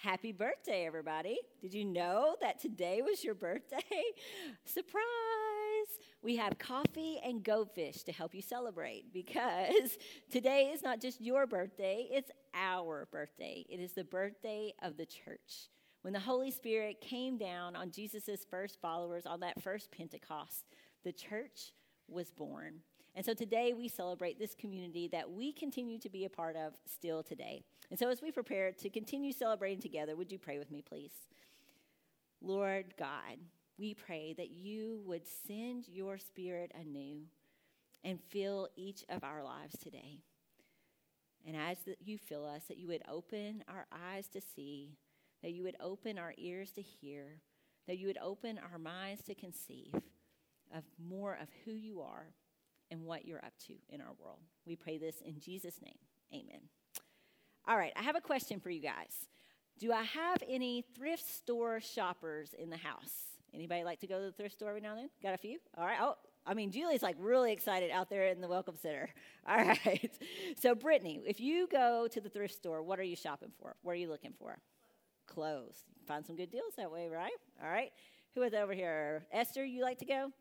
Happy birthday, everybody. Did you know that today was your birthday? Surprise! We have coffee and goldfish to help you celebrate because today is not just your birthday, it's our birthday. It is the birthday of the church. When the Holy Spirit came down on Jesus' first followers on that first Pentecost, the church was born. And so today we celebrate this community that we continue to be a part of still today. And so as we prepare to continue celebrating together, would you pray with me, please? Lord God, we pray that you would send your Spirit anew and fill each of our lives today. And as you fill us, that you would open our eyes to see, that you would open our ears to hear, that you would open our minds to conceive of more of who you are and what you're up to in our world. We pray this in Jesus' name. Amen. All right, I have a question for you guys. Do I have any thrift store shoppers in the house? Anybody like to go to the thrift store every now and then? Got a few? All right. Oh, Julie's like really excited out there in the Welcome Center. All right. So, Brittany, if you go to the thrift store, what are you shopping for? What are you looking for? Clothes. Find some good deals that way, right? All right. Who is over here? Esther, you like to go?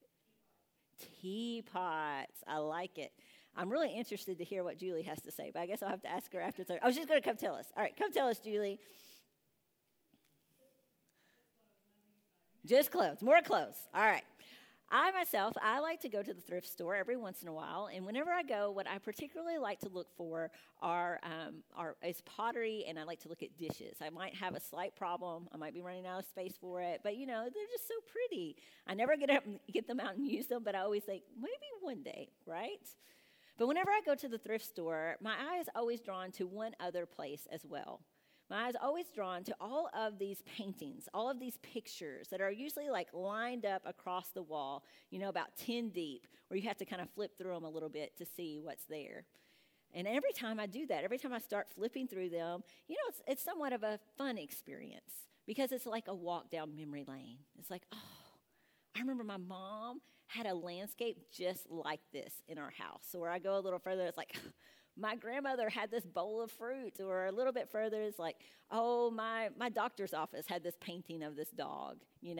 Teapots. I like it. I'm really interested to hear what Julie has to say, but I guess I'll have to ask her after. Oh, she's going to come tell us. All right, come tell us, Julie. Just clothes. More clothes. All right. I like to go to the thrift store every once in a while, and whenever I go, what I particularly like to look for is pottery, and I like to look at dishes. I might have a slight problem. I might be running out of space for it, but, they're just so pretty. I never get them out and use them, but I always think, maybe one day, right? But whenever I go to the thrift store, my eye is always drawn to one other place as well. My eye is always drawn to all of these paintings, all of these pictures that are usually like lined up across the wall, about 10 deep, where you have to kind of flip through them a little bit to see what's there. And every time I do that, every time I start flipping through them, it's somewhat of a fun experience because it's like a walk down memory lane. It's like, oh, I remember my mom had a landscape just like this in our house. So where I go a little further, it's like, my grandmother had this bowl of fruit, or a little bit further, it's like, oh, my doctor's office had this painting of this dog,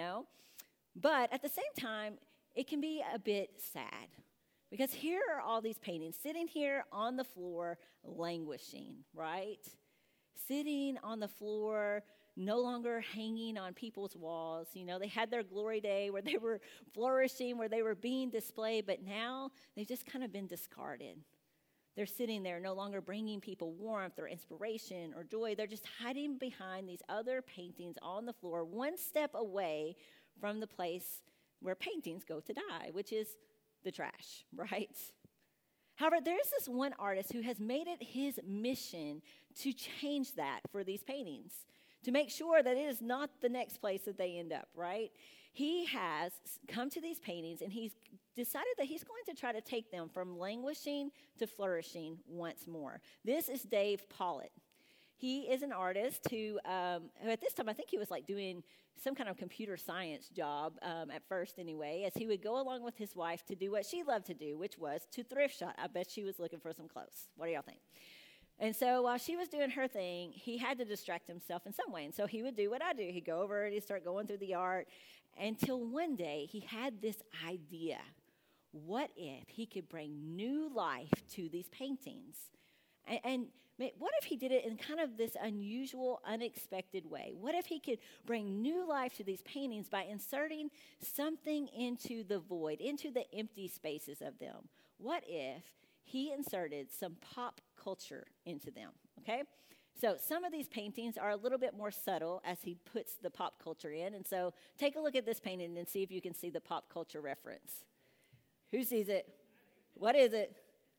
But at the same time, it can be a bit sad because here are all these paintings sitting here on the floor languishing, right? Sitting on the floor, no longer hanging on people's walls. They had their glory day where they were flourishing, where they were being displayed, but now they've just kind of been discarded. They're sitting there no longer bringing people warmth or inspiration or joy. They're just hiding behind these other paintings on the floor, one step away from the place where paintings go to die, which is the trash, right? However, there's this one artist who has made it his mission to change that for these paintings, to make sure that it is not the next place that they end up, right? He has come to these paintings and he's decided that he's going to try to take them from languishing to flourishing once more. This is Dave Pollitt. He is an artist who at this time, I think he was like doing some kind of computer science job at first anyway, as he would go along with his wife to do what she loved to do, which was to thrift shop. I bet she was looking for some clothes. What do y'all think? And so while she was doing her thing, he had to distract himself in some way. And so he would do what I do. He'd go over and he'd start going through the art until one day he had this idea. What if he could bring new life to these paintings? And what if he did it in kind of this unusual, unexpected way? What if he could bring new life to these paintings by inserting something into the void, into the empty spaces of them? What if he inserted some pop culture into them, okay? So some of these paintings are a little bit more subtle as he puts the pop culture in. And so take a look at this painting and see if you can see the pop culture reference. Who sees it? What is it?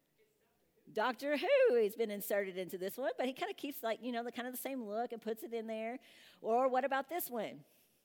Doctor Who has been inserted into this one, but he kind of keeps the kind of the same look and puts it in there. Or what about this one?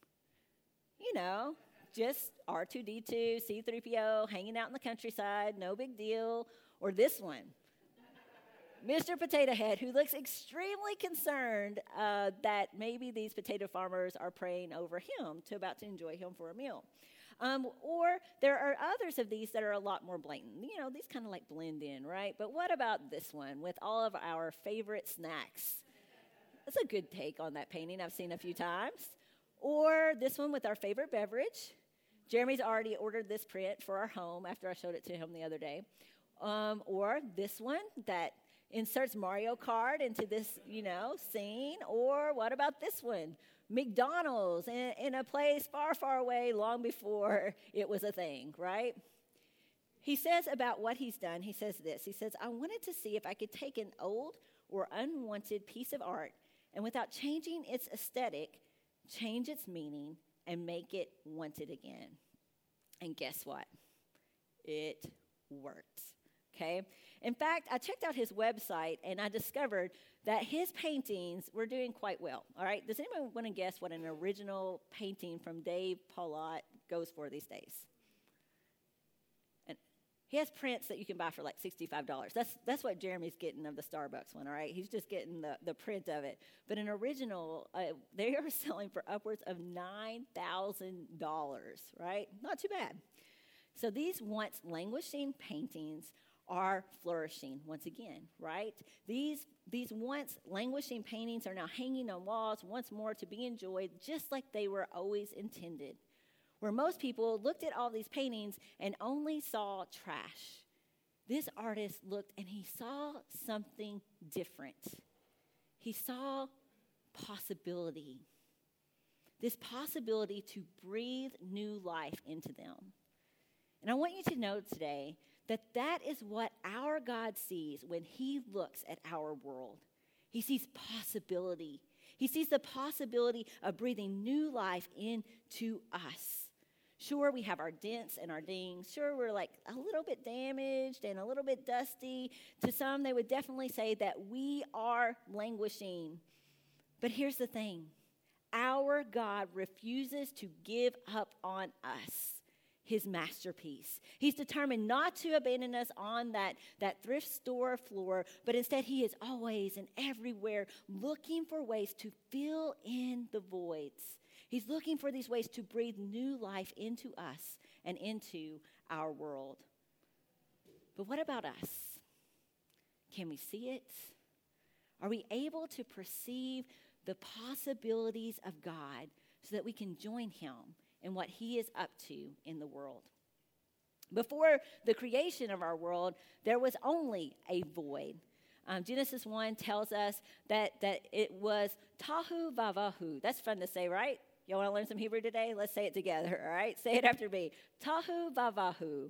Just R2-D2, C-3PO, hanging out in the countryside, no big deal. Or this one, Mr. Potato Head, who looks extremely concerned that maybe these potato farmers are praying over him about to enjoy him for a meal. Or there are others of these that are a lot more blatant. These kind of like blend in, right? But what about this one with all of our favorite snacks? That's a good take on that painting I've seen a few times. Or this one with our favorite beverage. Jeremy's already ordered this print for our home after I showed it to him the other day. Or this one that inserts Mario Kart into this, scene. Or what about this one? McDonald's in a place far, far away long before it was a thing, right? He says about what he's done, he says this. He says, I wanted to see if I could take an old or unwanted piece of art and without changing its aesthetic, change its meaning and make it wanted again. And guess what? It worked, okay? In fact, I checked out his website and I discovered that his paintings were doing quite well, all right? Does anyone want to guess what an original painting from Dave Paulot goes for these days? And he has prints that you can buy for like $65. That's what Jeremy's getting of the Starbucks one, all right? He's just getting the print of it. But an original, they are selling for upwards of $9,000, right? Not too bad. So these once languishing paintings are flourishing once again, right? These once languishing paintings are now hanging on walls once more to be enjoyed just like they were always intended. Where most people looked at all these paintings and only saw trash, this artist looked and he saw something different. He saw possibility. This possibility to breathe new life into them. And I want you to know today that is what our God sees when he looks at our world. He sees possibility. He sees the possibility of breathing new life into us. Sure, we have our dents and our dings. Sure, we're like a little bit damaged and a little bit dusty. To some, they would definitely say that we are languishing. But here's the thing. Our God refuses to give up on us, his masterpiece. He's determined not to abandon us on that thrift store floor, but instead he is always and everywhere looking for ways to fill in the voids. He's looking for these ways to breathe new life into us and into our world. But what about us? Can we see it? Are we able to perceive the possibilities of God so that we can join him in what he is up to in the world? Before the creation of our world, there was only a void. Genesis 1 tells us that it was tahu vavahu. That's fun to say, right? Y'all want to learn some Hebrew today? Let's say it together, all right? Say it after me. Tahu vavahu.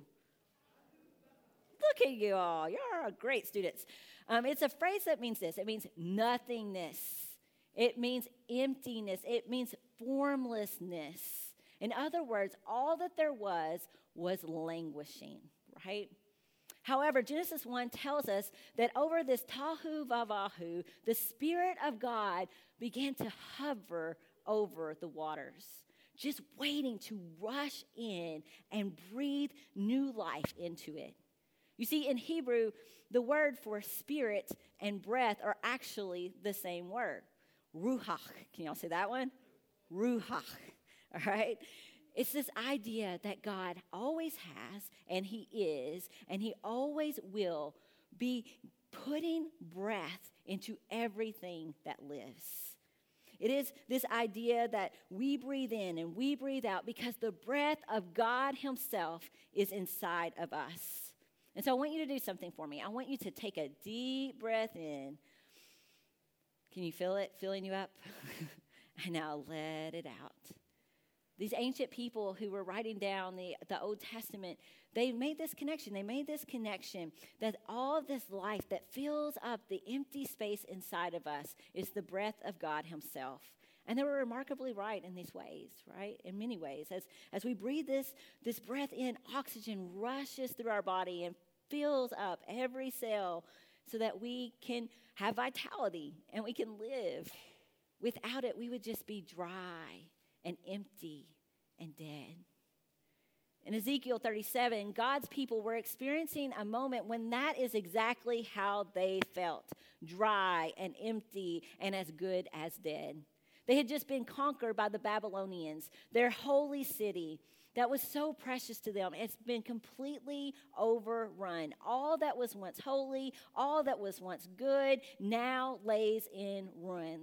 Look at you all. You're great students. It's a phrase that means this. It means nothingness. It means emptiness. It means formlessness. In other words, all that there was languishing, right? However, Genesis 1 tells us that over this tahu vavahu, the Spirit of God began to hover over the waters, just waiting to rush in and breathe new life into it. You see, in Hebrew, the word for spirit and breath are actually the same word. Ruach. Can y'all say that one? Ruach. All right? It's this idea that God always has, and he is, and he always will be putting breath into everything that lives. It is this idea that we breathe in and we breathe out because the breath of God himself is inside of us. And so I want you to do something for me. I want you to take a deep breath in. Can you feel it filling you up? And now let it out. These ancient people who were writing down the Old Testament, they made this connection. They made this connection that all of this life that fills up the empty space inside of us is the breath of God himself. And they were remarkably right in these ways, right? In many ways. As we breathe this breath in, oxygen rushes through our body and fills up every cell so that we can have vitality and we can live. Without it, we would just be dry and empty and dead. In Ezekiel 37, God's people were experiencing a moment when that is exactly how they felt, dry and empty and as good as dead. They had just been conquered by the Babylonians, their holy city that was so precious to them. It's been completely overrun. All that was once holy, all that was once good, now lays in ruins.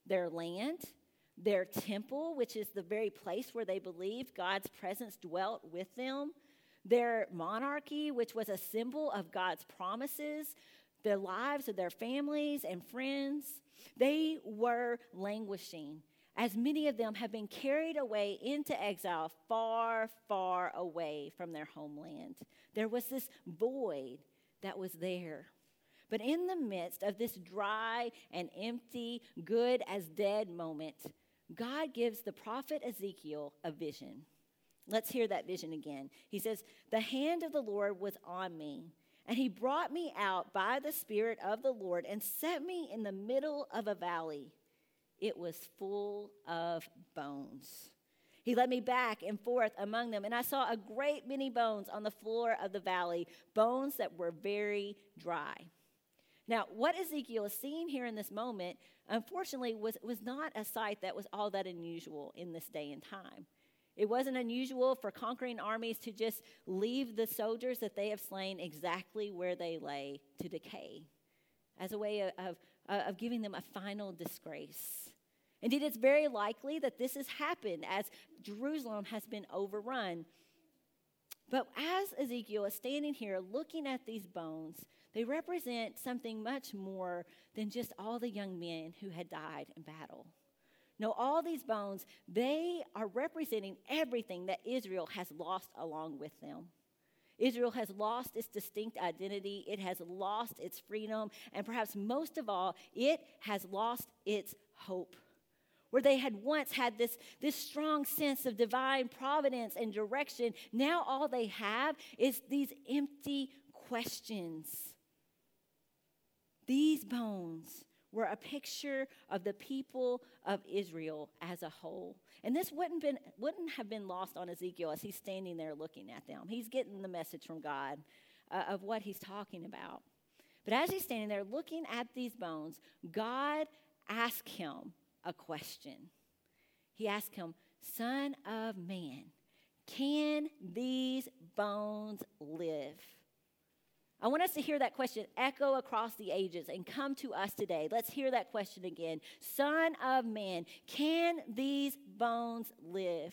their land, their temple, which is the very place where they believed God's presence dwelt with them, their monarchy, which was a symbol of God's promises, the lives of their families and friends. They were languishing, as many of them have been carried away into exile far, far away from their homeland. There was this void that was there. But in the midst of this dry and empty, good as dead moment, God gives the prophet Ezekiel a vision. Let's hear that vision again. He says, "The hand of the Lord was on me, and he brought me out by the Spirit of the Lord and set me in the middle of a valley. It was full of bones. He led me back and forth among them, and I saw a great many bones on the floor of the valley, bones that were very dry." Now, what Ezekiel is seeing here in this moment, unfortunately, was not a sight that was all that unusual in this day and time. It wasn't unusual for conquering armies to just leave the soldiers that they have slain exactly where they lay to decay, as a way of giving them a final disgrace. Indeed, it's very likely that this has happened as Jerusalem has been overrun. But as Ezekiel is standing here looking at these bones, they represent something much more than just all the young men who had died in battle. No, all these bones, they are representing everything that Israel has lost along with them. Israel has lost its distinct identity. It has lost its freedom. And perhaps most of all, it has lost its hope. Where they had once had this strong sense of divine providence and direction, now all they have is these empty questions. These bones were a picture of the people of Israel as a whole. And this wouldn't have been lost on Ezekiel as he's standing there looking at them. He's getting the message from God of what he's talking about. But as he's standing there looking at these bones, God asked him a question. He asked him, "Son of man, can these bones live?" I want us to hear that question echo across the ages and come to us today. Let's hear that question again. Son of man, can these bones live?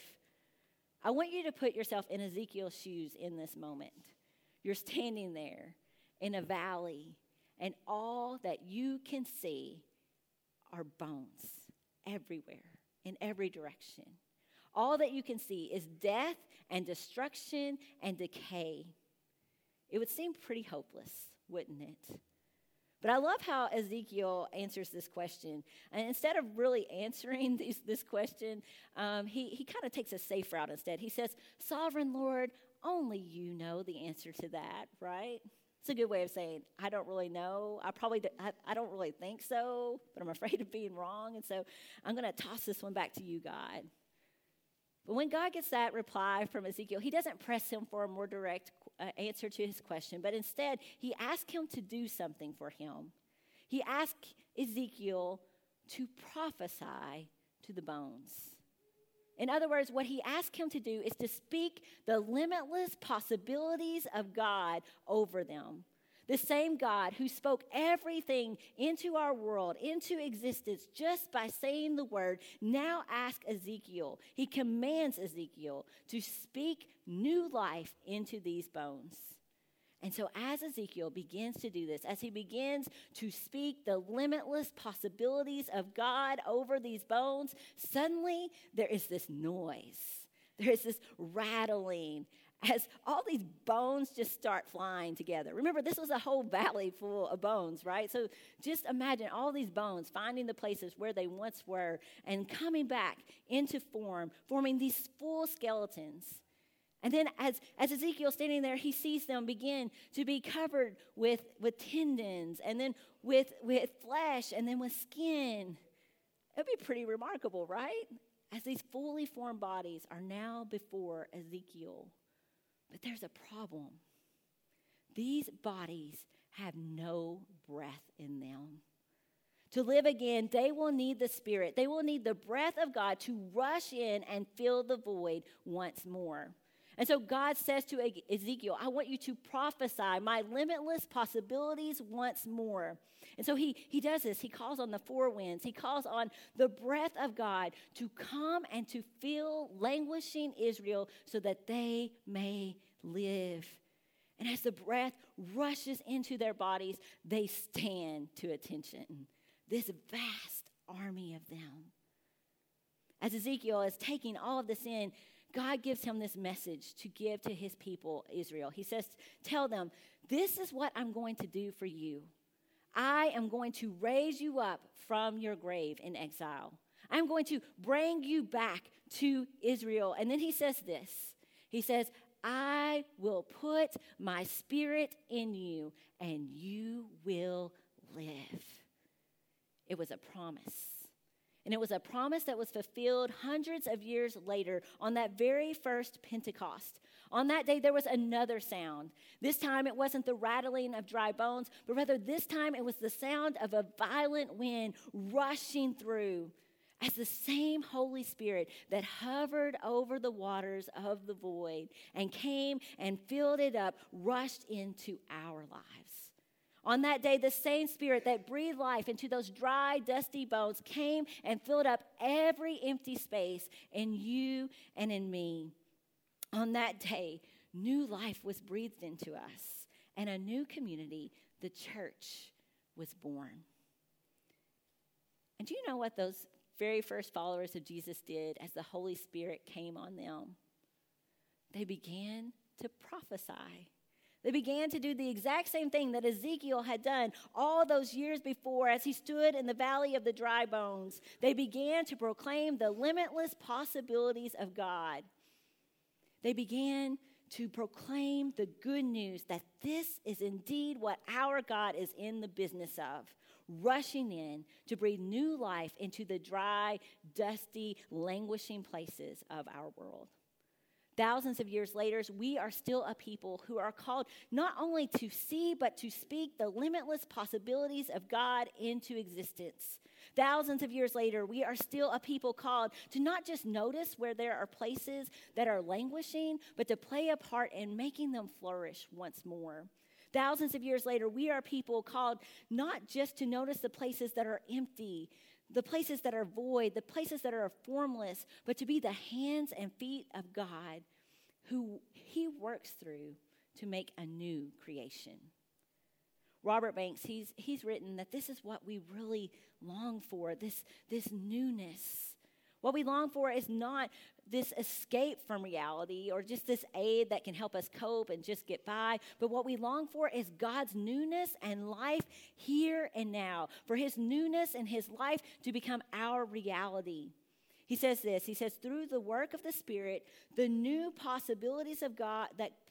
I want you to put yourself in Ezekiel's shoes in this moment. You're standing there in a valley, and all that you can see are bones everywhere, in every direction. All that you can see is death and destruction and decay. It would seem pretty hopeless, wouldn't it? But I love how Ezekiel answers this question. And instead of really answering this question, he kind of takes a safe route instead. He says, "Sovereign Lord, only you know the answer to that," right? It's a good way of saying, I don't really know. I don't really think so, but I'm afraid of being wrong. And so I'm going to toss this one back to you, God. But when God gets that reply from Ezekiel, he doesn't press him for a more direct answer to his question, but instead he asked him to do something for him. He asked Ezekiel to prophesy to the bones. In other words, what he asked him to do is to speak the limitless possibilities of God over them. The same God who spoke everything into our world, into existence, just by saying the word, now asks Ezekiel. He commands Ezekiel to speak new life into these bones. And so as Ezekiel begins to do this, as he begins to speak the limitless possibilities of God over these bones, suddenly there is this noise. There is this rattling as all these bones just start flying together. Remember, this was a whole valley full of bones, right? So just imagine all these bones finding the places where they once were and coming back into form, forming these full skeletons. And then as Ezekiel's standing there, he sees them begin to be covered with tendons and then with flesh and then with skin. It would be pretty remarkable, right? As these fully formed bodies are now before Ezekiel. But there's a problem. These bodies have no breath in them. To live again, they will need the Spirit. They will need the breath of God to rush in and fill the void once more. And so God says to Ezekiel, I want you to prophesy my limitless possibilities once more. And so he does this. He calls on the four winds. He calls on the breath of God to come and to fill languishing Israel so that they may live. And as the breath rushes into their bodies, they stand to attention. This vast army of them. As Ezekiel is taking all of this in, God gives him this message to give to his people, Israel. He says, tell them, this is what I'm going to do for you. I am going to raise you up from your grave in exile. I'm going to bring you back to Israel. And then he says this. He says, I will put my spirit in you and you will live. It was a promise. And it was a promise that was fulfilled hundreds of years later on that very first Pentecost. On that day, there was another sound. This time, it wasn't the rattling of dry bones, but rather this time, it was the sound of a violent wind rushing through as the same Holy Spirit that hovered over the waters of the void and came and filled it up, rushed into our lives. On that day, the same Spirit that breathed life into those dry, dusty bones came and filled up every empty space in you and in me. On that day, new life was breathed into us, and a new community, the church, was born. And do you know what those very first followers of Jesus did as the Holy Spirit came on them? They began to prophesy. They began to do the exact same thing that Ezekiel had done all those years before as he stood in the valley of the dry bones. They began to proclaim the limitless possibilities of God. They began to proclaim the good news that this is indeed what our God is in the business of, rushing in to breathe new life into the dry, dusty, languishing places of our world. Thousands of years later, we are still a people who are called not only to see, but to speak the limitless possibilities of God into existence. Thousands of years later, we are still a people called to not just notice where there are places that are languishing, but to play a part in making them flourish once more. Thousands of years later, we are people called not just to notice the places that are empty, the places that are void, the places that are formless, but to be the hands and feet of God who he works through to make a new creation. Robert Banks, he's written that this is what we really long for, this newness. What we long for is not this escape from reality or just this aid that can help us cope and just get by, but what we long for is God's newness and life here and now, for his newness and his life to become our reality. He says this, he says, through the work of the Spirit, the new possibilities God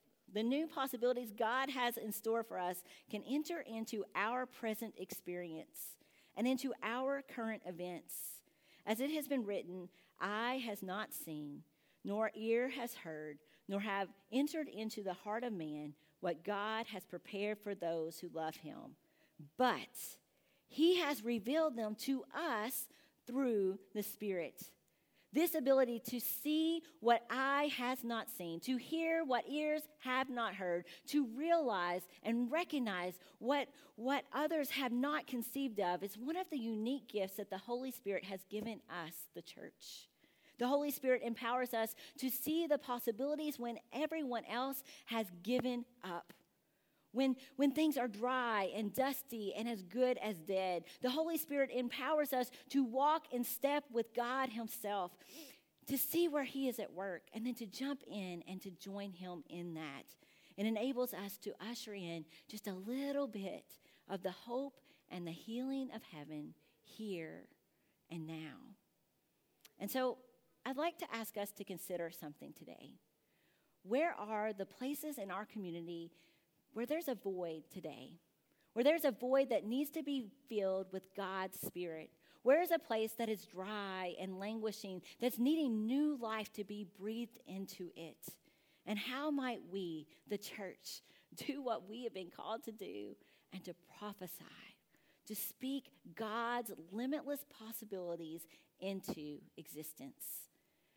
has in store for us can enter into our present experience and into our current events. As it has been written, eye has not seen, nor ear has heard, nor have entered into the heart of man what God has prepared for those who love him. But he has revealed them to us through the Spirit. This ability to see what eye has not seen, to hear what ears have not heard, to realize and recognize what others have not conceived of is one of the unique gifts that the Holy Spirit has given us, the church. The Holy Spirit empowers us to see the possibilities when everyone else has given up. When things are dry and dusty and as good as dead, the Holy Spirit empowers us to walk in step with God himself, to see where he is at work, and then to jump in and to join him in that. It enables us to usher in just a little bit of the hope and the healing of heaven here and now. And so I'd like to ask us to consider something today. Where are the places in our community where there's a void today, where there's a void that needs to be filled with God's Spirit? Where is a place that is dry and languishing, that's needing new life to be breathed into it? And how might we, the church, do what we have been called to do and to prophesy, to speak God's limitless possibilities into existence?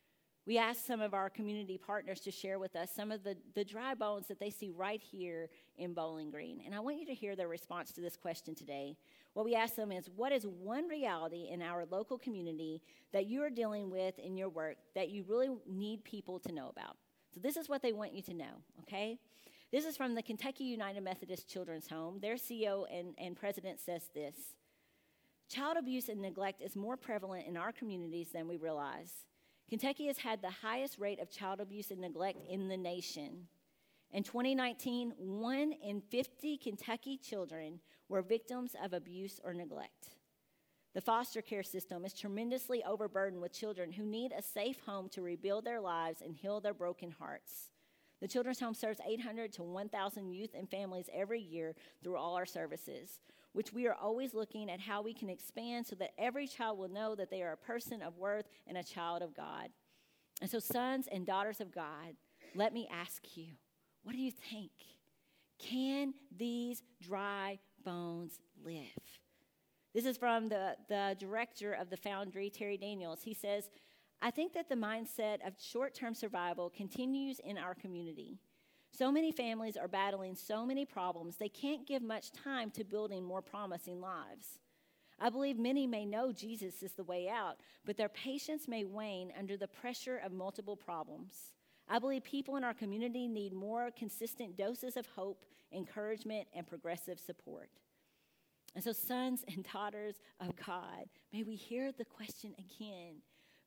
We asked some of our community partners to share with us some of the dry bones that they see right here in Bowling Green. And I want you to hear their response to this question today. What we asked them is, what is one reality in our local community that you are dealing with in your work that you really need people to know about? So this is what they want you to know, okay? This is from the Kentucky United Methodist Children's Home. Their CEO and president says this: child abuse and neglect is more prevalent in our communities than we realize. Kentucky has had the highest rate of child abuse and neglect in the nation. In 2019, 1 in 50 Kentucky children were victims of abuse or neglect. The foster care system is tremendously overburdened with children who need a safe home to rebuild their lives and heal their broken hearts. The Children's Home serves 800 to 1,000 youth and families every year through all our services, which we are always looking at how we can expand so that every child will know that they are a person of worth and a child of God. And so, sons and daughters of God, let me ask you, what do you think? Can these dry bones live? This is from the director of the Foundry, Terry Daniels. He says, I think that the mindset of short-term survival continues in our community. So many families are battling so many problems, they can't give much time to building more promising lives. I believe many may know Jesus is the way out, but their patience may wane under the pressure of multiple problems. I believe people in our community need more consistent doses of hope, encouragement, and progressive support. And so, sons and daughters of God, may we hear the question again.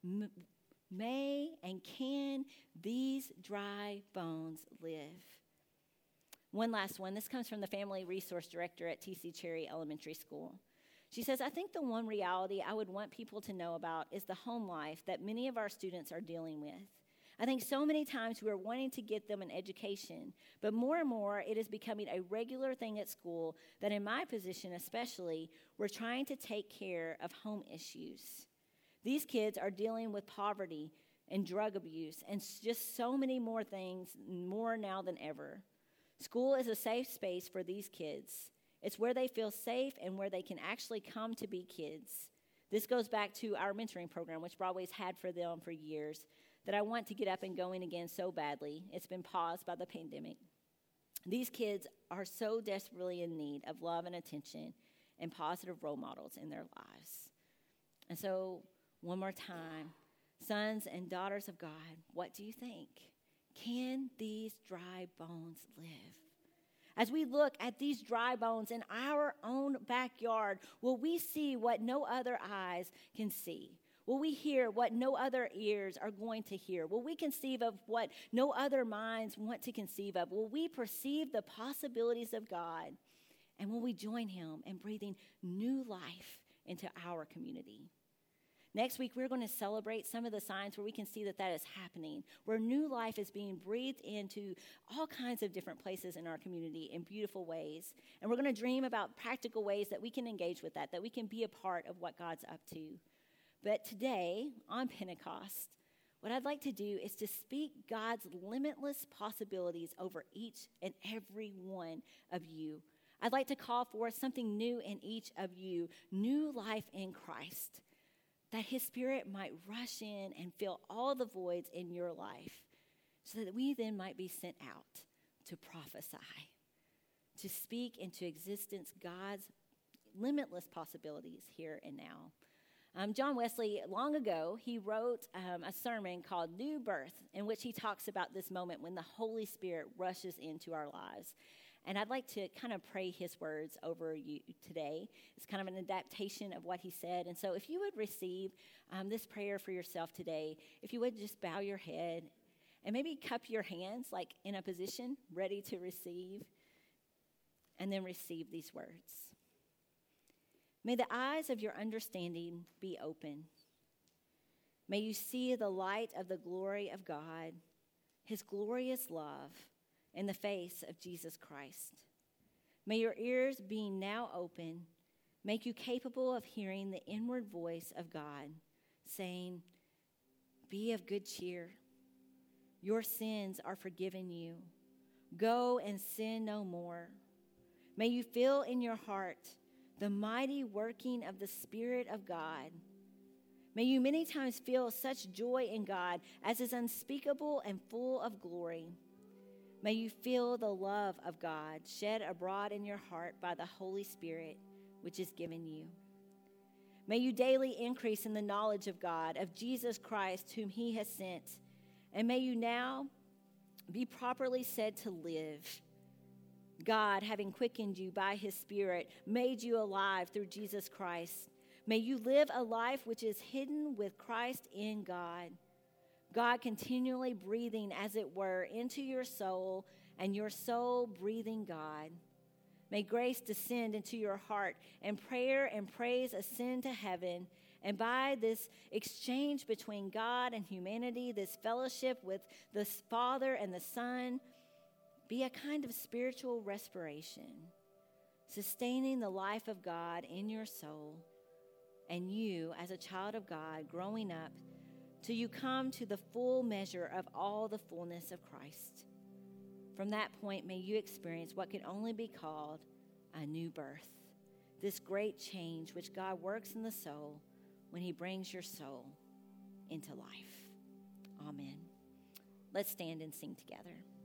May and can these dry bones live? One last one. This comes from the Family Resource Director at T.C. Cherry Elementary School. She says, I think the one reality I would want people to know about is the home life that many of our students are dealing with. I think so many times we are wanting to get them an education, but more and more it is becoming a regular thing at school that in my position especially, we're trying to take care of home issues. These kids are dealing with poverty and drug abuse and just so many more things, more now than ever. School is a safe space for these kids. It's where they feel safe and where they can actually come to be kids. This goes back to our mentoring program, which Broadway's had for them for years, that I want to get up and going again so badly. It's been paused by the pandemic. These kids are so desperately in need of love and attention and positive role models in their lives. And so, one more time, sons and daughters of God, what do you think? Can these dry bones live? As we look at these dry bones in our own backyard, will we see what no other eyes can see? Will we hear what no other ears are going to hear? Will we conceive of what no other minds want to conceive of? Will we perceive the possibilities of God? And will we join him in breathing new life into our community? Next week, we're going to celebrate some of the signs where we can see that that is happening, where new life is being breathed into all kinds of different places in our community in beautiful ways. And we're going to dream about practical ways that we can engage with that we can be a part of what God's up to. But today, on Pentecost, what I'd like to do is to speak God's limitless possibilities over each and every one of you. I'd like to call forth something new in each of you, new life in Christ, that his Spirit might rush in and fill all the voids in your life so that we then might be sent out to prophesy, to speak into existence God's limitless possibilities here and now. John Wesley, long ago, he wrote a sermon called New Birth, in which he talks about this moment when the Holy Spirit rushes into our lives. And I'd like to kind of pray his words over you today. It's kind of an adaptation of what he said. And so if you would receive this prayer for yourself today, if you would just bow your head and maybe cup your hands like in a position ready to receive, and then receive these words. May the eyes of your understanding be open. May you see the light of the glory of God, his glorious love, in the face of Jesus Christ. May your ears, being now open, make you capable of hearing the inward voice of God, saying, be of good cheer. Your sins are forgiven you. Go and sin no more. May you feel in your heart the mighty working of the Spirit of God. May you many times feel such joy in God as is unspeakable and full of glory. May you feel the love of God shed abroad in your heart by the Holy Spirit, which is given you. May you daily increase in the knowledge of God, of Jesus Christ, whom he has sent. And may you now be properly said to live. God, having quickened you by his Spirit, made you alive through Jesus Christ. May you live a life which is hidden with Christ in God. God continually breathing, as it were, into your soul, and your soul breathing God. May grace descend into your heart, and prayer and praise ascend to heaven. And by this exchange between God and humanity, this fellowship with the Father and the Son, be a kind of spiritual respiration, sustaining the life of God in your soul, and you, as a child of God, growing up till you come to the full measure of all the fullness of Christ. From that point, may you experience what can only be called a new birth, this great change which God works in the soul when he brings your soul into life. Amen. Let's stand and sing together.